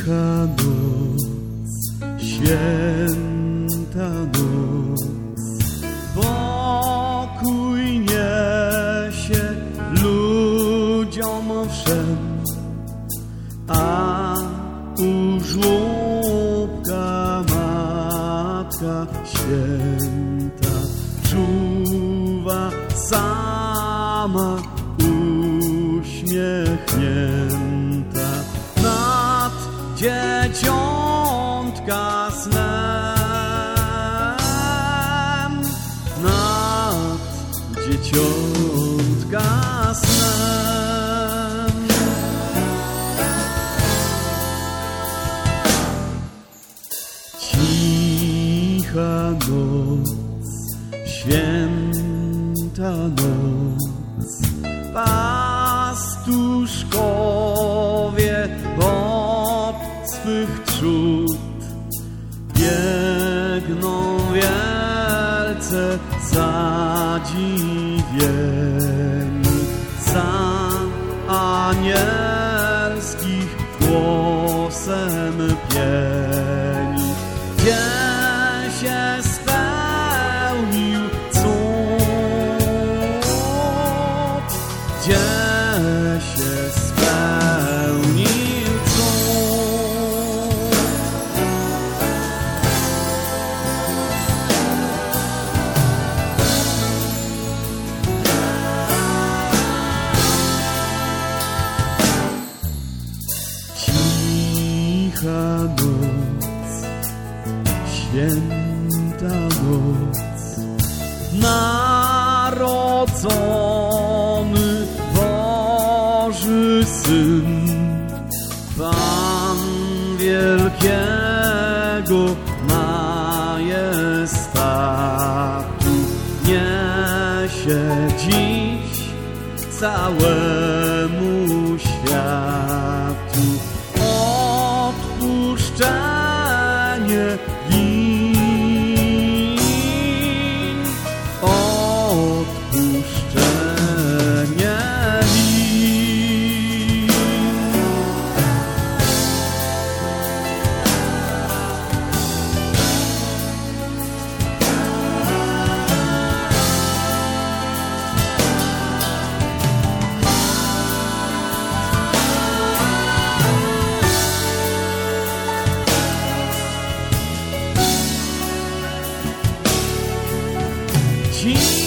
Cicha noc, święta noc, pokój niesie ludziom wszem, a u żłóbka Matka Święta czuwa sama uśmiechnięta nad dzieciątka snem, nad dzieciątka snem. Cicha noc, święta noc, pastuszkowie od swych trzód biegną wielce zadziwieni za anielskich głosem pieni. Gdzie się spełnił cud? Gdzie się spełnił cud? Cicha noc, święta noc, narodzony Boży Syn, Pan wielkiego majestatu, niesie dziś całemu światu odpuszczenie win, odpuszczenie win. Cicha